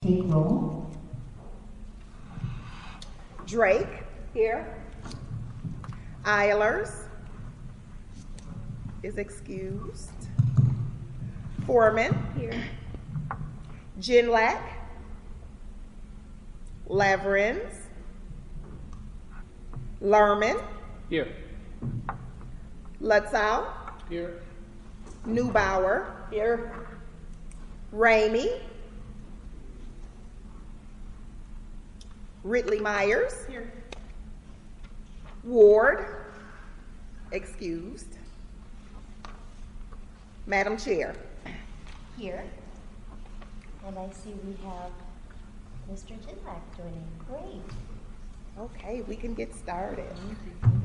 take roll. Drake. Here. Eilers is excused. Foreman. Here. Ginlack. Leverins. Lerman. Here. Lutzow. Here. Neubauer. Here. Ramey. Ridley Myers. Here. Ward. Excused. Madam Chair. Here. And I see we have Mr. Ginlack joining. Great. Okay, we can get started.